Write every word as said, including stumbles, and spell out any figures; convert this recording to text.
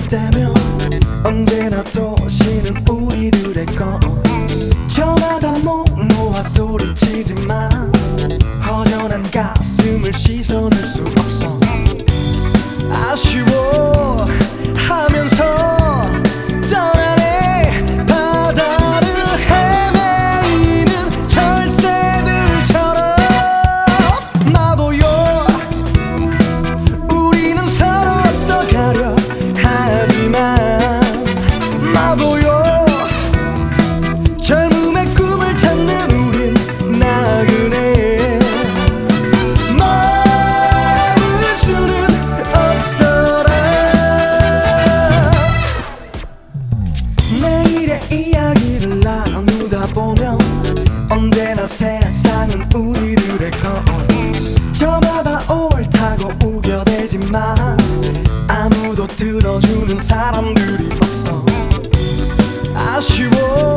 때면 언제나 도시는 우리들의 것. 저마다 목 놓아 소리치지만 허전한 가슴을 씻어낼 수 없어. 아쉬워 하면서 떠나네. 바다를 헤매이는 철새들처럼 마보여. 우리는 서로 앞서가려 하지만 마보여. 젊음의 꿈을 찾는 우린 나그네. 머물 수는 없어라. 내일의 이야기를 나누다 보면 언제나 세상은 우리들의 것. 저마다 옳다고 우겨대지만 아무도 들어주는 사람들이 없어. 아쉬워